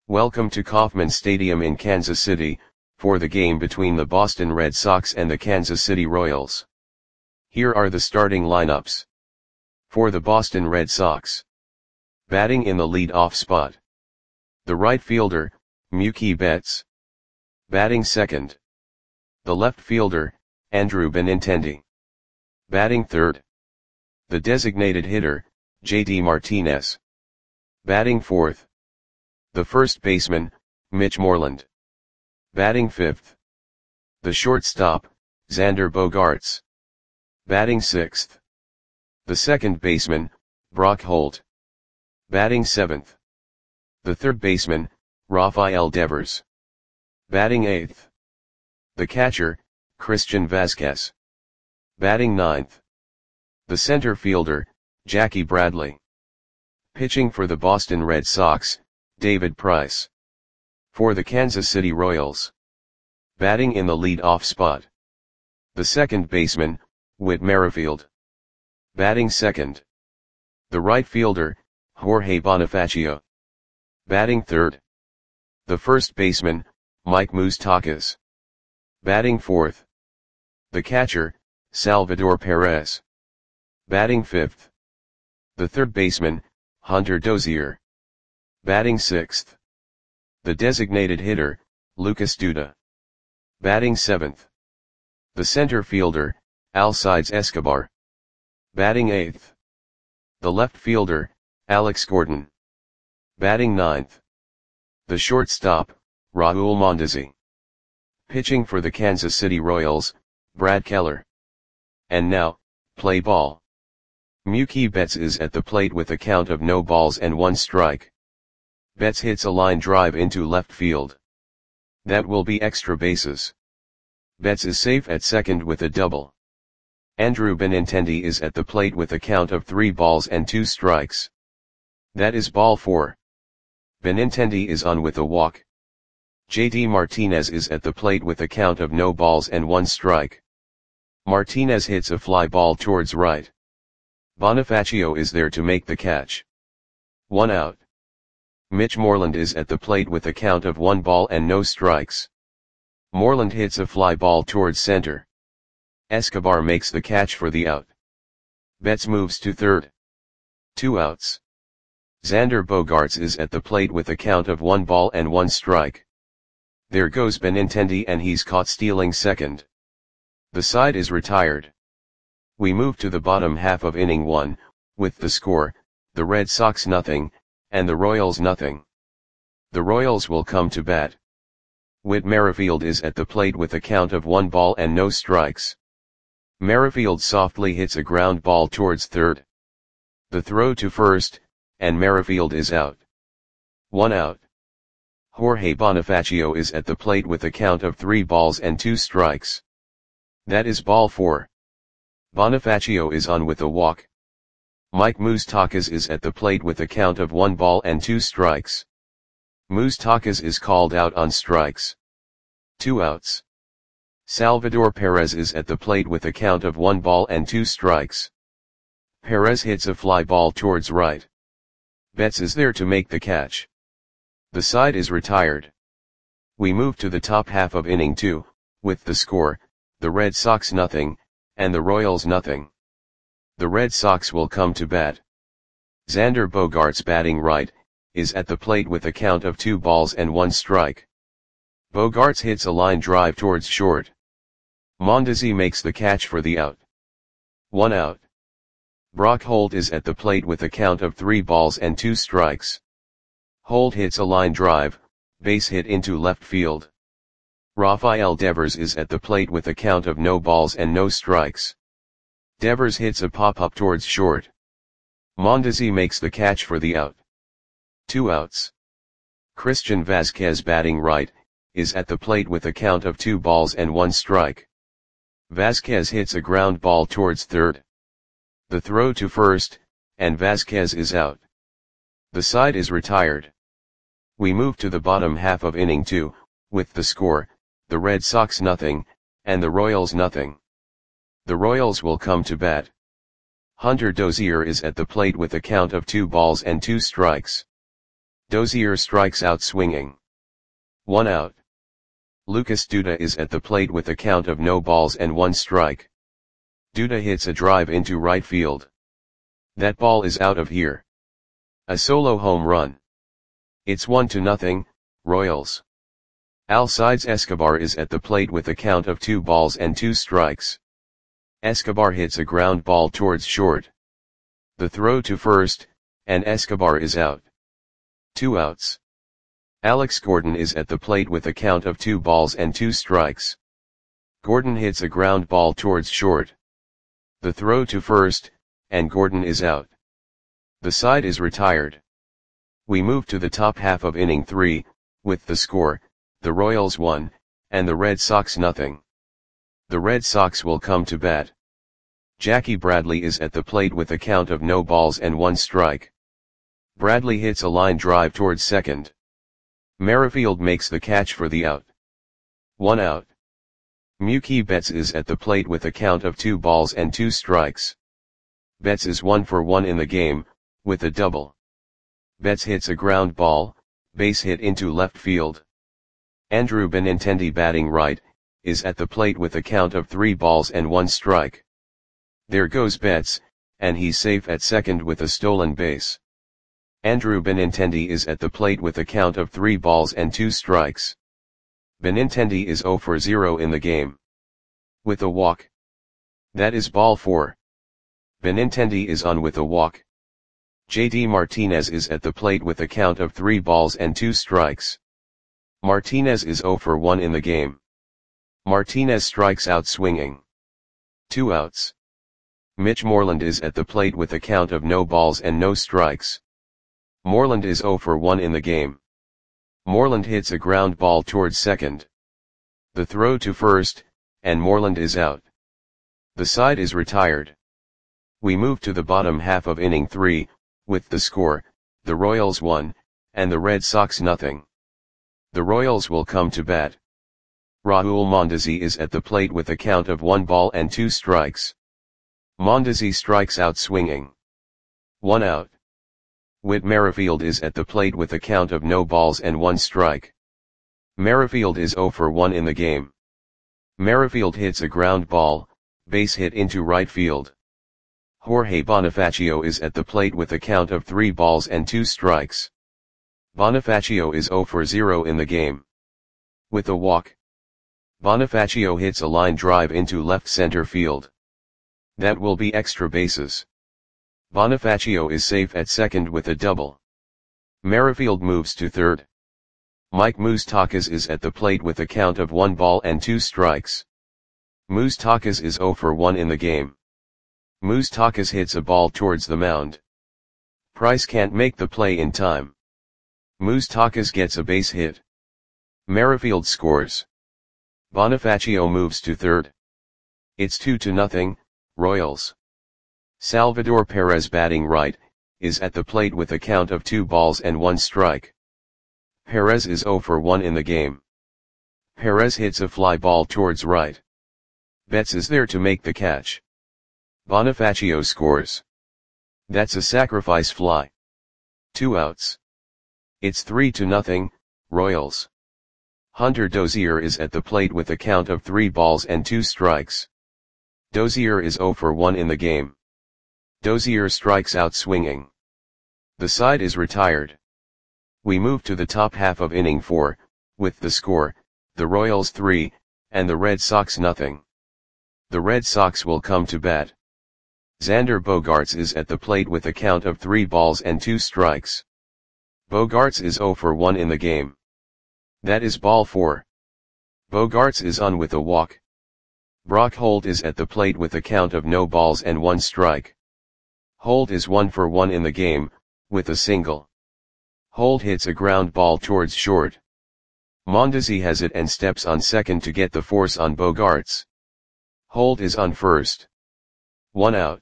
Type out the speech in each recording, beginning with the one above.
Welcome to Kauffman Stadium in Kansas City, for the game between the Boston Red Sox and the Kansas City Royals. Here are the starting lineups. For the Boston Red Sox. Batting in the lead-off spot. The right fielder, Mookie Betts. Batting second. The left fielder, Andrew Benintendi. Batting third. The designated hitter, JD Martinez. Batting fourth. The first baseman, Mitch Moreland. Batting fifth. The shortstop, Xander Bogaerts. Batting sixth. The second baseman, Brock Holt. Batting seventh. The third baseman, Rafael Devers. Batting eighth. The catcher, Christian Vazquez. Batting ninth. The center fielder, Jackie Bradley. Pitching for the Boston Red Sox, David Price. For the Kansas City Royals. Batting in the lead-off spot. The second baseman, Whit Merrifield. Batting second. The right fielder, Jorge Bonifacio. Batting third. The first baseman, Mike Moustakas. Batting fourth. The catcher, Salvador Perez. Batting fifth. The third baseman, Hunter Dozier. Batting sixth. The designated hitter, Lucas Duda. Batting seventh. The center fielder, Alcides Escobar. Batting eighth. The left fielder, Alex Gordon. Batting ninth. The shortstop, Raul Mondesi. Pitching for the Kansas City Royals, Brad Keller. And now, play ball. Mookie Betts is at the plate with a count of no balls and one strike. Betts hits a line drive into left field. That will be extra bases. Betts is safe at second with a double. Andrew Benintendi is at the plate with a count of 3 balls and 2 strikes. That is ball 4. Benintendi is on with a walk. JD Martinez is at the plate with a count of no balls and 1 strike. Martinez hits a fly ball towards right. Bonifacio is there to make the catch. 1 out. Mitch Moreland is at the plate with a count of 1 ball and no strikes. Moreland hits a fly ball towards center. Escobar makes the catch for the out. Betts moves to third. 2 outs. Xander Bogaerts is at the plate with a count of 1 ball and 1 strike. There goes Benintendi and he's caught stealing second. The side is retired. We move to the bottom half of inning 1, with the score, the Red Sox nothing, and the Royals nothing. The Royals will come to bat. Whit Merrifield is at the plate with a count of 1 ball and no strikes. Merrifield softly hits a ground ball towards third. The throw to first, and Merrifield is out. 1 out. Jorge Bonifacio is at the plate with a count of 3 balls and 2 strikes. That is ball 4. Bonifacio is on with a walk. Mike Moustakas is at the plate with a count of 1 ball and 2 strikes. Moustakas is called out on strikes. 2 outs. Salvador Perez is at the plate with a count of 1 ball and 2 strikes. Perez hits a fly ball towards right. Betts is there to make the catch. The side is retired. We move to the top half of inning 2, with the score, the Red Sox nothing, and the Royals nothing. The Red Sox will come to bat. Xander Bogaerts batting right, is at the plate with a count of 2 balls and 1 strike. Bogaerts hits a line drive towards short. Mondesi makes the catch for the out. 1 out. Brock Holt is at the plate with a count of 3 balls and 2 strikes. Holt hits a line drive, base hit into left field. Rafael Devers is at the plate with a count of no balls and no strikes. Devers hits a pop-up towards short. Mondesi makes the catch for the out. 2 outs. Christian Vazquez batting right, is at the plate with a count of 2 balls and 1 strike. Vazquez hits a ground ball towards third. The throw to first, and Vazquez is out. The side is retired. We move to the bottom half of inning 2, with the score, the Red Sox nothing, and the Royals nothing. The Royals will come to bat. Hunter Dozier is at the plate with a count of 2 balls and 2 strikes. Dozier strikes out swinging. 1 out. Lucas Duda is at the plate with a count of no balls and 1 strike. Duda hits a drive into right field. That ball is out of here. A solo home run. It's 1-0, Royals. Alcides Escobar is at the plate with a count of 2 balls and 2 strikes. Escobar hits a ground ball towards short. The throw to first, and Escobar is out. 2 outs. Alex Gordon is at the plate with a count of 2 balls and 2 strikes. Gordon hits a ground ball towards short. The throw to first, and Gordon is out. The side is retired. We move to the top half of inning 3, with the score, the Royals 1, and the Red Sox nothing. The Red Sox will come to bat. Jackie Bradley is at the plate with a count of no balls and 1 strike. Bradley hits a line drive towards second. Merrifield makes the catch for the out. 1 out. Mookie Betts is at the plate with a count of 2 balls and 2 strikes. Betts is 1 for 1 in the game, with a double. Betts hits a ground ball, base hit into left field. Andrew Benintendi, batting right, is at the plate with a count of 3 balls and 1 strike. There goes Betts, and he's safe at second with a stolen base. Andrew Benintendi is at the plate with a count of 3 balls and 2 strikes. Benintendi is 0 for 0 in the game. With a walk. That is ball 4. Benintendi is on with a walk. JD Martinez is at the plate with a count of 3 balls and 2 strikes. Martinez is 0 for 1 in the game. Martinez strikes out swinging. 2 outs. Mitch Moreland is at the plate with a count of no balls and no strikes. Moreland is 0 for 1 in the game. Moreland hits a ground ball towards second. The throw to first, and Moreland is out. The side is retired. We move to the bottom half of inning 3, with the score, the Royals 1, and the Red Sox nothing. The Royals will come to bat. Raul Mondesi is at the plate with a count of 1 ball and 2 strikes. Mondesi strikes out swinging. 1 out. Whit Merrifield is at the plate with a count of no balls and 1 strike. Merrifield is 0 for 1 in the game. Merrifield hits a ground ball, base hit into right field. Jorge Bonifacio is at the plate with a count of 3 balls and 2 strikes. Bonifacio is 0 for 0 in the game. With a walk. Bonifacio hits a line drive into left center field. That will be extra bases. Bonifacio is safe at second with a double. Merrifield moves to third. Mike Moustakas is at the plate with a count of 1 ball and 2 strikes. Moustakas is 0 for 1 in the game. Moustakas hits a ball towards the mound. Price can't make the play in time. Moustakas gets a base hit. Merrifield scores. Bonifacio moves to third. It's 2-0, Royals. Salvador Perez, batting right, is at the plate with a count of 2 balls and 1 strike. Perez is 0 for 1 in the game. Perez hits a fly ball towards right. Betts is there to make the catch. Bonifacio scores. That's a sacrifice fly. 2 outs. It's 3-0, Royals. Hunter Dozier is at the plate with a count of 3 balls and 2 strikes. Dozier is 0 for 1 in the game. Dozier strikes out swinging. The side is retired. We move to the top half of inning 4, with the score, the Royals 3, and the Red Sox nothing. The Red Sox will come to bat. Xander Bogaerts is at the plate with a count of 3 balls and 2 strikes. Bogaerts is 0 for 1 in the game. That is ball 4. Bogaerts is on with a walk. Brock Holt is at the plate with a count of no balls and 1 strike. Holt is 1 for 1 in the game, with a single. Holt hits a ground ball towards short. Mondesi has it and steps on second to get the force on Bogaerts. Holt is on first. 1 out.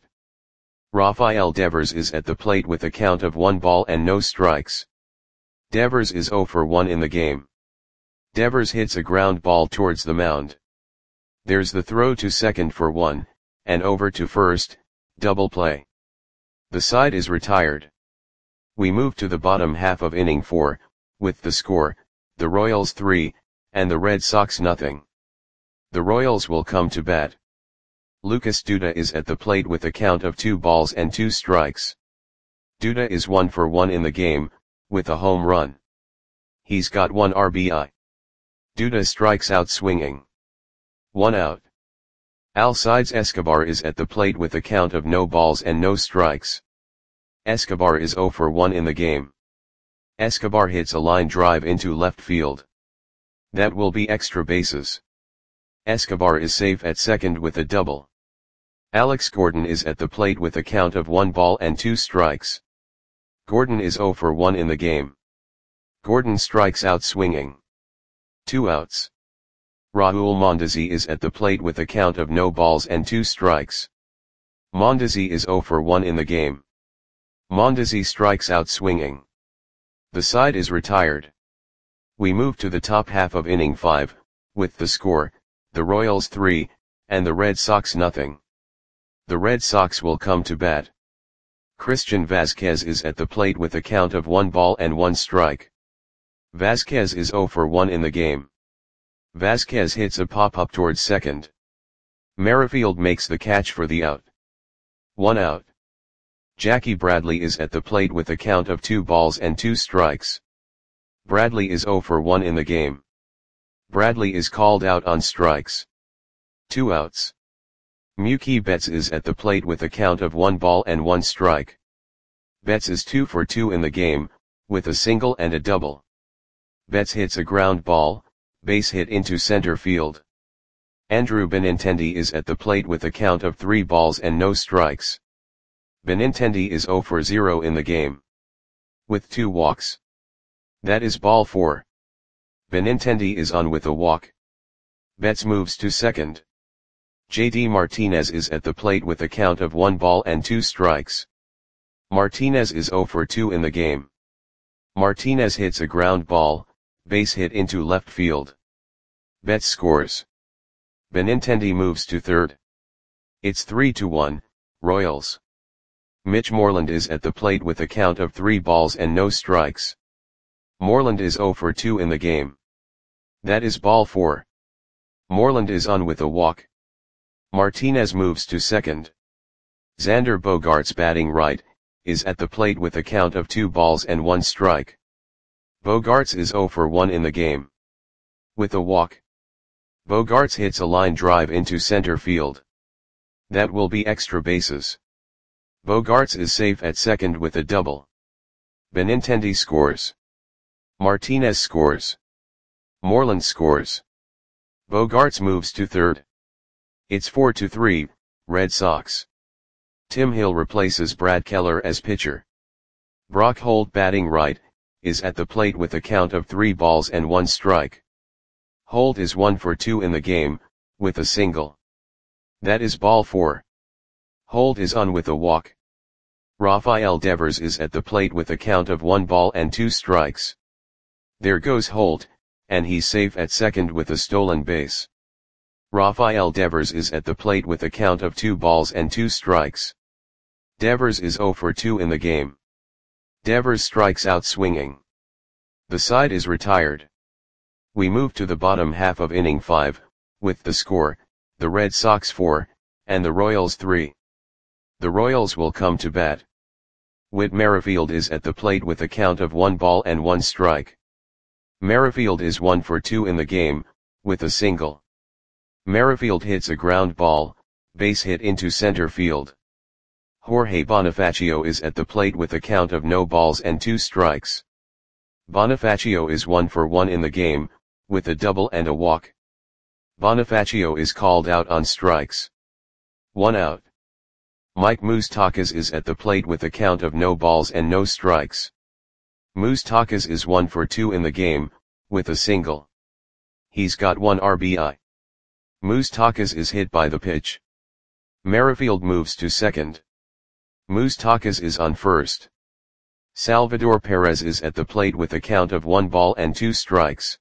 Rafael Devers is at the plate with a count of 1 ball and no strikes. Devers is 0 for 1 in the game. Devers hits a ground ball towards the mound. There's the throw to second for 1, and over to first, double play. The side is retired. We move to the bottom half of inning 4, with the score, the Royals 3, and the Red Sox nothing. The Royals will come to bat. Lucas Duda is at the plate with a count of 2 balls and 2 strikes. Duda is 1 for 1 in the game, with a home run. He's got 1 RBI. Duda strikes out swinging. 1 out. Alcides Escobar is at the plate with a count of no balls and no strikes. Escobar is 0 for 1 in the game. Escobar hits a line drive into left field. That will be extra bases. Escobar is safe at second with a double. Alex Gordon is at the plate with a count of 1 ball and 2 strikes. Gordon is 0 for 1 in the game. Gordon strikes out swinging. 2 outs. Raul Mondesi is at the plate with a count of no balls and 2 strikes. Mondesi is 0 for 1 in the game. Mondesi strikes out swinging. The side is retired. We move to the top half of inning 5, with the score, the Royals 3, and the Red Sox nothing. The Red Sox will come to bat. Christian Vazquez is at the plate with a count of 1 ball and 1 strike. Vazquez is 0 for 1 in the game. Vazquez hits a pop-up towards second. Merrifield makes the catch for the out. 1 out. Jackie Bradley is at the plate with a count of 2 balls and 2 strikes. Bradley is 0 for 1 in the game. Bradley is called out on strikes. 2 outs. Mookie Betts is at the plate with a count of 1 ball and 1 strike. Betts is 2 for 2 in the game, with a single and a double. Betts hits a ground ball, base hit into center field. Andrew Benintendi is at the plate with a count of 3 balls and no strikes. Benintendi is 0 for 0 in the game, with 2 walks. That is ball 4. Benintendi is on with a walk. Betts moves to second. JD Martinez is at the plate with a count of 1 ball and 2 strikes. Martinez is 0 for 2 in the game. Martinez hits a ground ball, base hit into left field. Betts scores. Benintendi moves to third. It's 3-1, Royals. Mitch Moreland is at the plate with a count of 3 balls and no strikes. Moreland is 0 for 2 in the game. That is ball 4. Moreland is on with a walk. Martinez moves to second. Xander Bogaerts, batting right, is at the plate with a count of 2 balls and 1 strike. Bogaerts is 0 for 1 in the game, with a walk. Bogaerts hits a line drive into center field. That will be extra bases. Bogaerts is safe at second with a double. Benintendi scores. Martinez scores. Moreland scores. Bogaerts moves to third. It's 4-3, Red Sox. Tim Hill replaces Brad Keller as pitcher. Brock Holt, batting right, is at the plate with a count of 3 balls and 1 strike. Holt is 1 for 2 in the game, with a single. That is ball 4. Holt is on with a walk. Rafael Devers is at the plate with a count of 1 ball and 2 strikes. There goes Holt, and he's safe at second with a stolen base. Rafael Devers is at the plate with a count of 2 balls and 2 strikes. Devers is 0 for 2 in the game. Devers strikes out swinging. The side is retired. We move to the bottom half of inning 5, with the score, the Red Sox 4, and the Royals 3. The Royals will come to bat. Whit Merrifield is at the plate with a count of 1 ball and 1 strike. Merrifield is 1 for 2 in the game, with a single. Merrifield hits a ground ball, base hit into center field. Jorge Bonifacio is at the plate with a count of no balls and 2 strikes. Bonifacio is 1 for 1 in the game, with a double and a walk. Bonifacio is called out on strikes. 1 out. Mike Moustakas is at the plate with a count of no balls and no strikes. Moustakas is 1 for 2 in the game, with a single. He's got 1 RBI. Moustakas is hit by the pitch. Merrifield moves to second. Moustakas is on first. Salvador Perez is at the plate with a count of 1 ball and 2 strikes.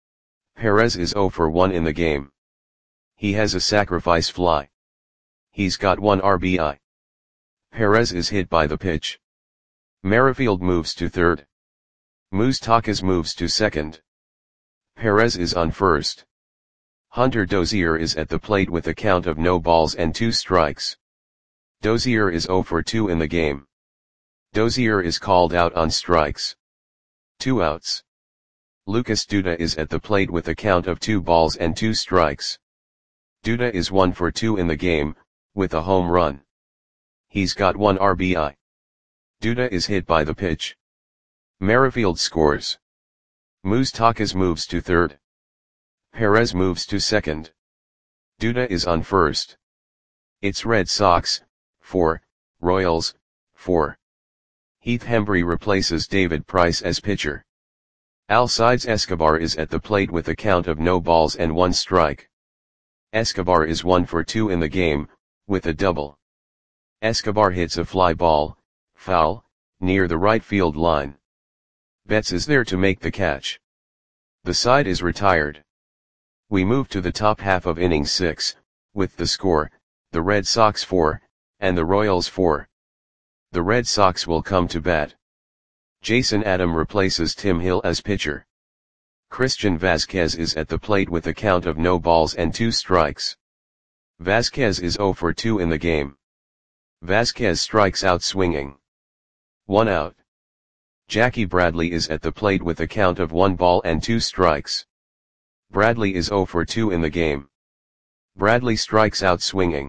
Perez is 0 for 1 in the game. He has a sacrifice fly. He's got 1 RBI. Perez is hit by the pitch. Merrifield moves to third. Moustakas moves to second. Perez is on first. Hunter Dozier is at the plate with a count of no balls and 2 strikes. Dozier is 0 for 2 in the game. Dozier is called out on strikes. 2 outs. Lucas Duda is at the plate with a count of 2 balls and 2 strikes. Duda is 1 for 2 in the game, with a home run. He's got 1 RBI. Duda is hit by the pitch. Merrifield scores. Moustakas moves to third. Perez moves to second. Duda is on first. It's Red Sox, 4, Royals, 4. Heath Hembree replaces David Price as pitcher. Alcides Escobar is at the plate with a count of no balls and 1 strike. Escobar is 1 for 2 in the game, with a double. Escobar hits a fly ball, foul, near the right field line. Betts is there to make the catch. The side is retired. We move to the top half of inning 6, with the score, the Red Sox 4, and the Royals 4. The Red Sox will come to bat. Jason Adam replaces Tim Hill as pitcher. Christian Vazquez is at the plate with a count of no balls and 2 strikes. Vazquez is 0 for 2 in the game. Vazquez strikes out swinging. 1 out. Jackie Bradley is at the plate with a count of 1 ball and 2 strikes. Bradley is 0 for 2 in the game. Bradley strikes out swinging.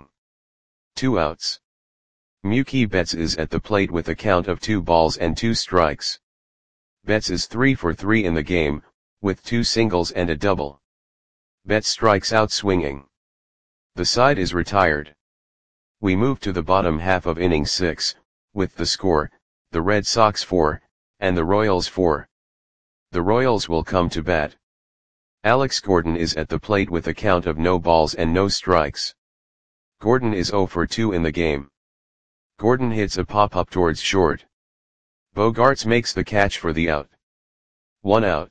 2 outs. Mookie Betts is at the plate with a count of 2 balls and 2 strikes. Betts is 3 for 3 in the game, with 2 singles and a double. Betts strikes out swinging. The side is retired. We move to the bottom half of inning 6, with the score, the Red Sox 4, and the Royals 4. The Royals will come to bat. Alex Gordon is at the plate with a count of no balls and no strikes. Gordon is 0 for 2 in the game. Gordon hits a pop-up towards short. Bogaerts makes the catch for the out. 1 out.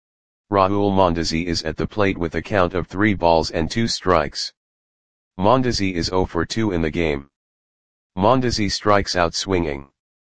Raul Mondesi is at the plate with a count of 3 balls and 2 strikes. Mondesi is 0 for 2 in the game. Mondesi strikes out swinging.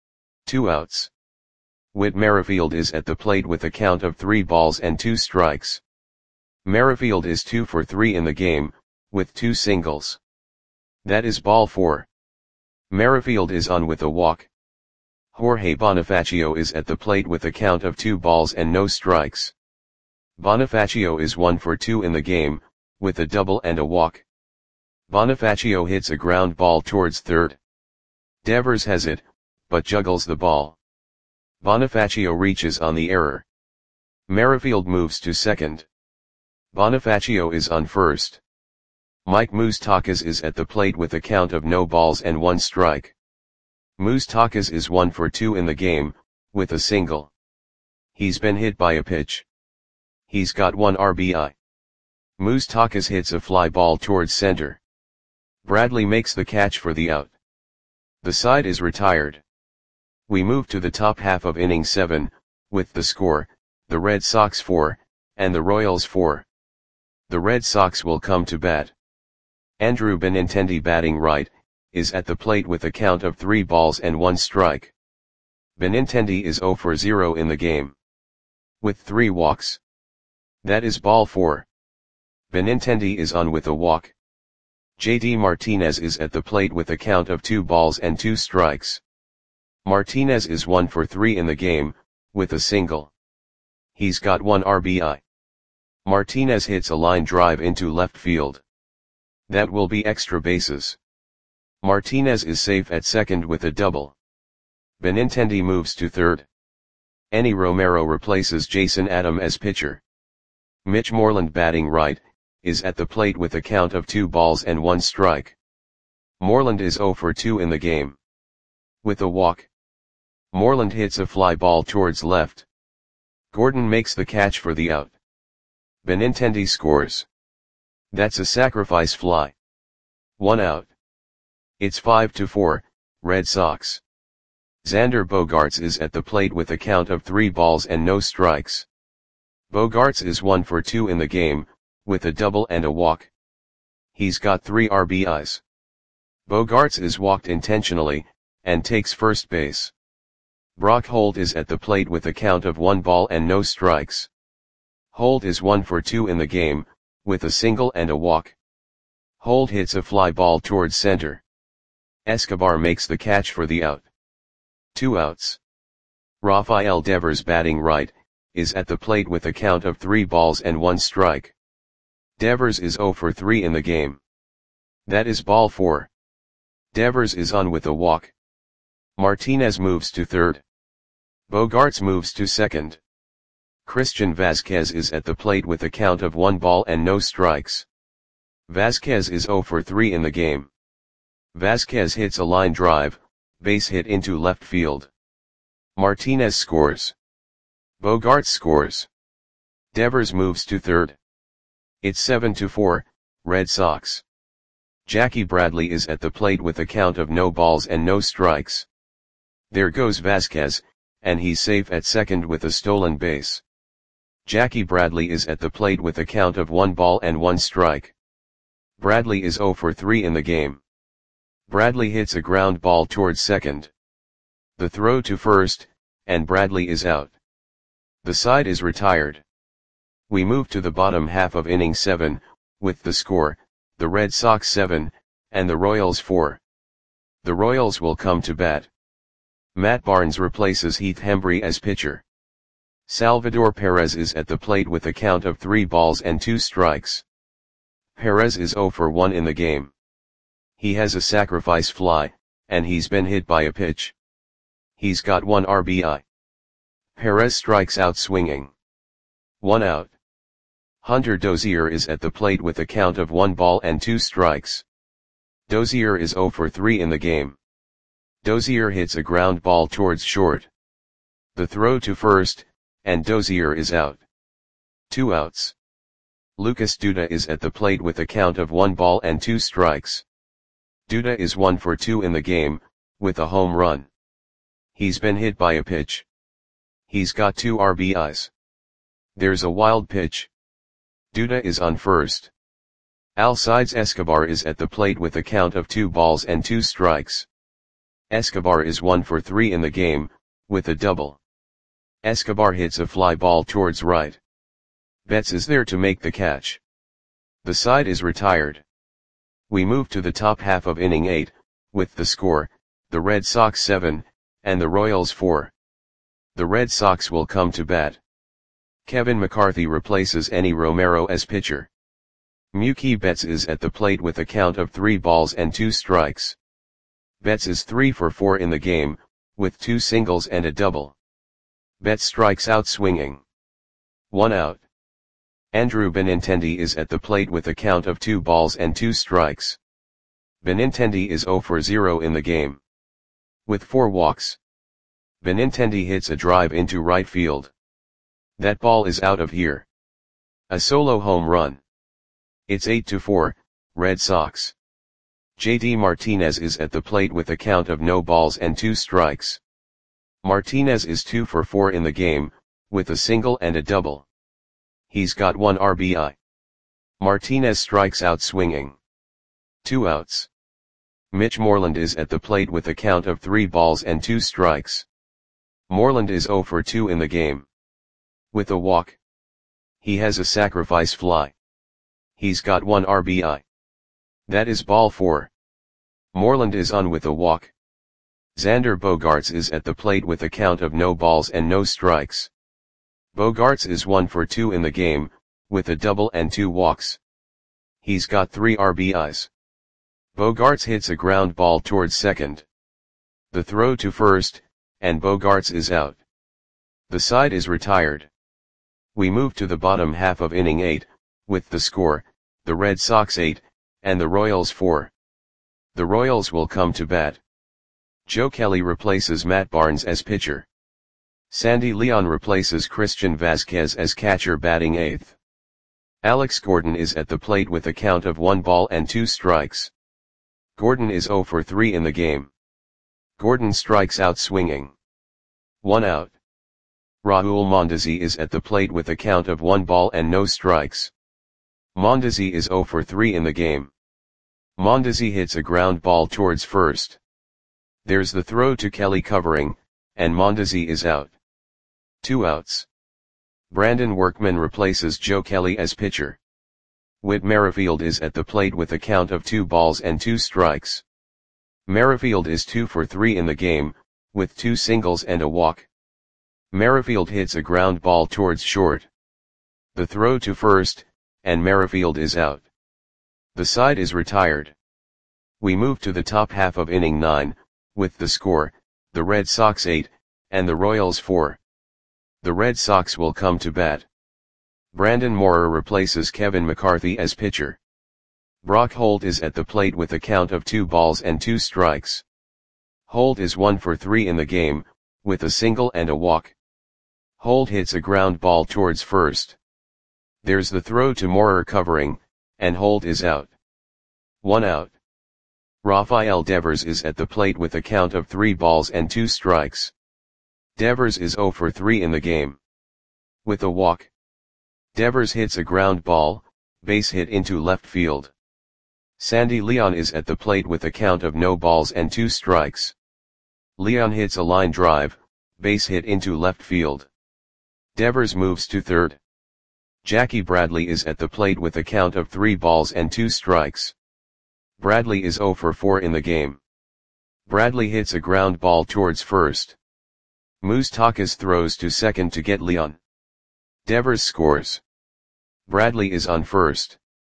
2 outs. Whit Merrifield is at the plate with a count of 3 balls and 2 strikes. Merrifield is 2 for 3 in the game, with 2 singles. That is ball 4. Merrifield is on with a walk. Jorge Bonifacio is at the plate with a count of 2 balls and no strikes. Bonifacio is 1 for 2 in the game, with a double and a walk. Bonifacio hits a ground ball towards third. Devers has it, but juggles the ball. Bonifacio reaches on the error. Merrifield moves to second. Bonifacio is on first. Mike Moustakas is at the plate with a count of no balls and 1 strike. Moustakas is 1 for 2 in the game, with a single. He's been hit by a pitch. He's got 1 RBI. Moustakas hits a fly ball towards center. Bradley makes the catch for the out. The side is retired. We move to the top half of inning 7, with the score, the Red Sox 4, and the Royals 4. The Red Sox will come to bat. Andrew Benintendi batting right, is at the plate with a count of 3 balls and 1 strike. Benintendi is 0 for 0 in the game. With 3 walks. That is ball 4. Benintendi is on with a walk. JD Martinez is at the plate with a count of 2 balls and 2 strikes. Martinez is 1 for 3 in the game, with a single. He's got 1 RBI. Martinez hits a line drive into left field. That will be extra bases. Martinez is safe at second with a double. Benintendi moves to third. Enny Romero replaces Jason Adam as pitcher. Mitch Moreland batting right, is at the plate with a count of 2 balls and 1 strike. Moreland is 0 for 2 in the game. With a walk. Moreland hits a fly ball towards left. Gordon makes the catch for the out. Benintendi scores. That's a sacrifice fly. 1 out. It's 5-4, Red Sox. Xander Bogaerts is at the plate with a count of 3 balls and no strikes. Bogaerts is 1 for 2 in the game, with a double and a walk. He's got 3 RBIs. Bogaerts is walked intentionally, and takes first base. Brock Holt is at the plate with a count of 1 ball and no strikes. Holt is 1 for 2 in the game, with a single and a walk. Holt hits a fly ball towards center. Escobar makes the catch for the out. 2 outs. Rafael Devers, batting right, is at the plate with a count of 3 balls and 1 strike. Devers is 0 for 3 in the game. That is ball 4. Devers is on with a walk. Martinez moves to third. Bogaerts moves to second. Christian Vazquez is at the plate with a count of 1 ball and no strikes. Vazquez is 0 for 3 in the game. Vazquez hits a line drive, base hit into left field. Martinez scores. Bogaerts scores. Devers moves to third. It's 7-4, Red Sox. Jackie Bradley is at the plate with a count of no balls and no strikes. There goes Vazquez, and he's safe at second with a stolen base. Jackie Bradley is at the plate with a count of 1 ball and 1 strike. Bradley is 0 for 3 in the game. Bradley hits a ground ball towards second. The throw to first, and Bradley is out. The side is retired. We move to the bottom half of inning 7, with the score, the Red Sox 7, and the Royals 4. The Royals will come to bat. Matt Barnes replaces Heath Hembree as pitcher. Salvador Perez is at the plate with a count of 3 balls and 2 strikes. Perez is 0 for 1 in the game. He has a sacrifice fly, and he's been hit by a pitch. He's got 1 RBI. Perez strikes out swinging. 1 out. Hunter Dozier is at the plate with a count of 1 ball and 2 strikes. Dozier is 0 for 3 in the game. Dozier hits a ground ball towards short. The throw to first, and Dozier is out. 2 outs. Lucas Duda is at the plate with a count of 1 ball and 2 strikes. Duda is 1 for 2 in the game, with a home run. He's been hit by a pitch. He's got 2 RBIs. There's a wild pitch. Duda is on first. Alcides Escobar is at the plate with a count of 2 balls and 2 strikes. Escobar is 1 for 3 in the game, with a double. Escobar hits a fly ball towards right. Betts is there to make the catch. The side is retired. We move to the top half of inning 8, with the score, the Red Sox 7, and the Royals 4. The Red Sox will come to bat. Kevin McCarthy replaces Enny Romero as pitcher. Mookie Betts is at the plate with a count of 3 balls and 2 strikes. Betts is 3 for 4 in the game, with 2 singles and a double. Betts strikes out swinging. 1 out. Andrew Benintendi is at the plate with a count of 2 balls and 2 strikes. Benintendi is 0 for 0 in the game. With 4 walks. Benintendi hits a drive into right field. That ball is out of here. A solo home run. It's 8-4, Red Sox. JD Martinez is at the plate with a count of no balls and 2 strikes. Martinez is 2 for 4 in the game, with a single and a double. He's got 1 RBI. Martinez strikes out swinging. 2 outs. Mitch Moreland is at the plate with a count of 3 balls and 2 strikes. Moreland is 0 for 2 in the game. With a walk. He has a sacrifice fly. He's got 1 RBI. That is ball 4. Moreland is on with a walk. Xander Bogaerts is at the plate with a count of no balls and no strikes. Bogaerts is 1 for 2 in the game, with a double and 2 walks. He's got 3 RBIs. Bogaerts hits a ground ball towards second. The throw to first, and Bogaerts is out. The side is retired. We move to the bottom half of inning 8, with the score, the Red Sox 8, and the Royals 4. The Royals will come to bat. Joe Kelly replaces Matt Barnes as pitcher. Sandy Leon replaces Christian Vazquez as catcher, batting 8th. Alex Gordon is at the plate with a count of 1 ball and 2 strikes. Gordon is 0 for 3 in the game. Gordon strikes out swinging. 1 out. Raul Mondesi is at the plate with a count of 1 ball and no strikes. Mondesi is 0 for 3 in the game. Mondesi hits a ground ball towards first. There's the throw to Kelly covering, and Mondesi is out. 2 outs. Brandon Workman replaces Joe Kelly as pitcher. Whit Merrifield is at the plate with a count of 2 balls and 2 strikes. Merrifield is 2 for 3 in the game, with 2 singles and a walk. Merrifield hits a ground ball towards short. The throw to first, and Merrifield is out. The side is retired. We move to the top half of inning 9, with the score, the Red Sox 8, and the Royals 4. The Red Sox will come to bat. Brandon Moorer replaces Kevin McCarthy as pitcher. Brock Holt is at the plate with a count of 2 balls and 2 strikes. Holt is 1 for 3 in the game, with a single and a walk. Holt hits a ground ball towards first. There's the throw to Moorer covering, and Holt is out. 1 out. Rafael Devers is at the plate with a count of 3 balls and 2 strikes. Devers is 0 for 3 in the game. With a walk. Devers hits a ground ball, base hit into left field. Sandy Leon is at the plate with a count of no balls and 2 strikes. Leon hits a line drive, base hit into left field. Devers moves to third. Jackie Bradley is at the plate with a count of 3 balls and 2 strikes. Bradley is 0 for 4 in the game. Bradley hits a ground ball towards first. Moustakas throws to second to get Leon. Devers scores. Bradley is on first.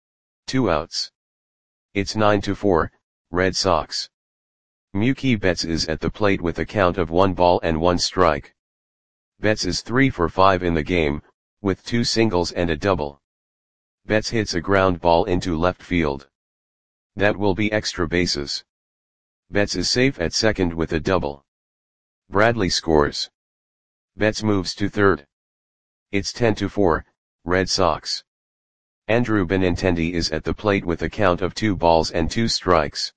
2 outs. It's 9-4, Red Sox. Mookie Betts is at the plate with a count of 1 ball and 1 strike. Betts is 3 for 5 in the game, with 2 singles and a double. Betts hits a ground ball into left field. That will be extra bases. Betts is safe at second with a double. Bradley scores. Betts moves to third. It's 10-4, Red Sox. Andrew Benintendi is at the plate with a count of 2 balls and 2 strikes.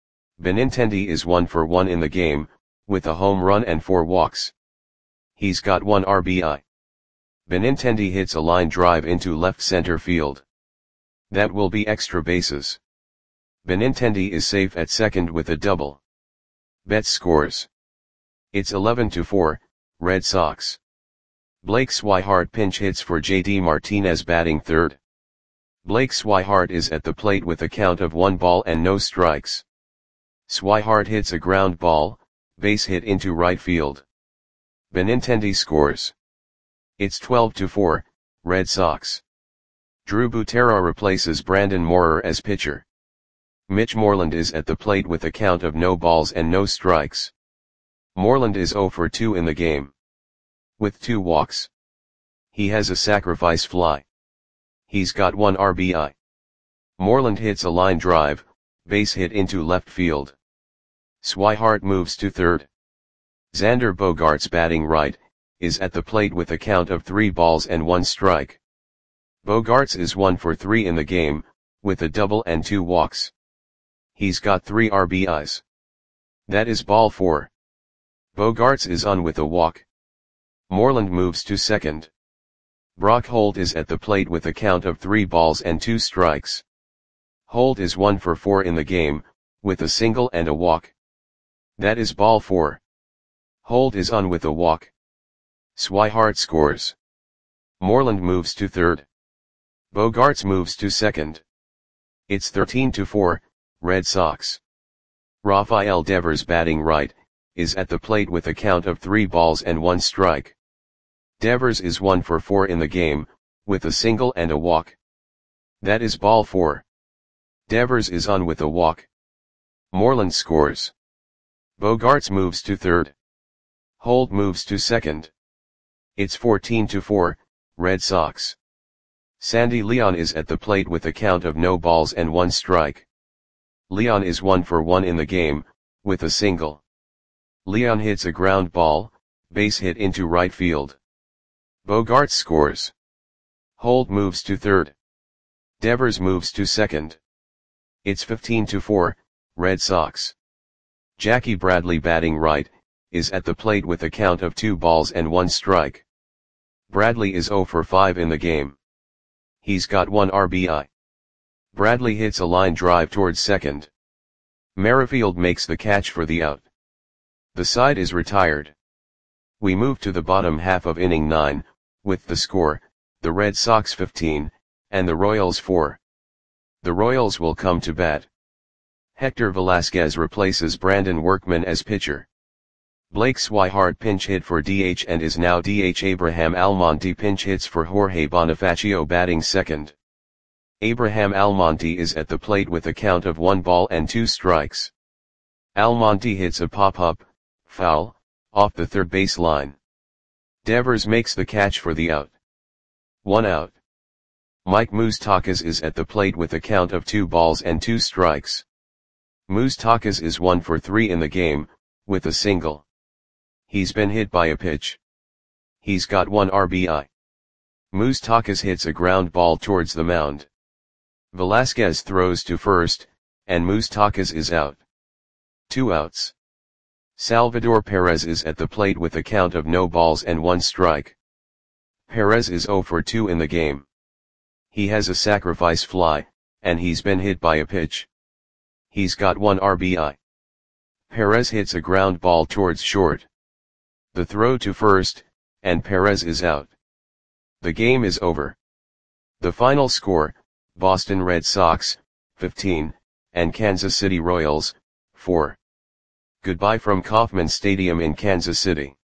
Benintendi is 1 for 1 in the game, with a home run and 4 walks. He's got 1 RBI. Benintendi hits a line drive into left center field. That will be extra bases. Benintendi is safe at second with a double. Betts scores. It's 11-4, Red Sox. Blake Swihart pinch hits for JD Martinez batting third. Blake Swihart is at the plate with a count of 1 ball and no strikes. Swihart hits a ground ball, base hit into right field. Benintendi scores. It's 12-4, Red Sox. Drew Butera replaces Brandon Moorer as pitcher. Mitch Moreland is at the plate with a count of no balls and no strikes. Moreland is 0 for 2 in the game. With 2 walks. He has a sacrifice fly. He's got 1 RBI. Moreland hits a line drive, base hit into left field. Swihart moves to third. Xander Bogaerts batting right, is at the plate with a count of 3 balls and 1 strike. Bogaerts is 1 for 3 in the game, with a double and 2 walks. He's got 3 RBIs. That is ball 4. Bogaerts is on with a walk. Moreland moves to second. Brock Holt is at the plate with a count of 3 balls and 2 strikes. Holt is 1 for 4 in the game, with a single and a walk. That is ball 4. Holt is on with a walk. Swihart scores. Moreland moves to third. Bogaerts moves to second. It's 13-4, Red Sox. Rafael Devers batting right, is at the plate with a count of 3 balls and 1 strike. Devers is 1 for 4 in the game, with a single and a walk. That is ball 4. Devers is on with a walk. Moreland scores. Bogaerts moves to third. Holt moves to second. It's 14-4, Red Sox. Sandy Leon is at the plate with a count of no balls and 1 strike. Leon is 1 for 1 in the game, with a single. Leon hits a ground ball, base hit into right field. Bogaerts scores. Holt moves to third. Devers moves to second. It's 15-4, Red Sox. Jackie Bradley batting right, is at the plate with a count of 2 balls and 1 strike. Bradley is 0 for 5 in the game. He's got 1 RBI. Bradley hits a line drive towards second. Merrifield makes the catch for the out. The side is retired. We move to the bottom half of inning 9, with the score, the Red Sox 15, and the Royals 4. The Royals will come to bat. Hector Velasquez replaces Brandon Workman as pitcher. Blake Swihart pinch hit for DH and is now DH. Abraham Almonte pinch hits for Jorge Bonifacio batting second. Abraham Almonte is at the plate with a count of 1 ball and 2 strikes. Almonte hits a pop-up, foul, off the third base line. Devers makes the catch for the out. 1 out. Mike Moustakas is at the plate with a count of 2 balls and 2 strikes. Moustakas is 1 for 3 in the game, with a single. He's been hit by a pitch. He's got 1 RBI. Moustakas hits a ground ball towards the mound. Velasquez throws to first, and Moustakas is out. 2 outs. Salvador Perez is at the plate with a count of no balls and 1 strike. Perez is 0 for 2 in the game. He has a sacrifice fly, and he's been hit by a pitch. He's got 1 RBI. Perez hits a ground ball towards short. The throw to first, and Perez is out. The game is over. The final score, Boston Red Sox, 15, and Kansas City Royals, 4. Goodbye from Kauffman Stadium in Kansas City.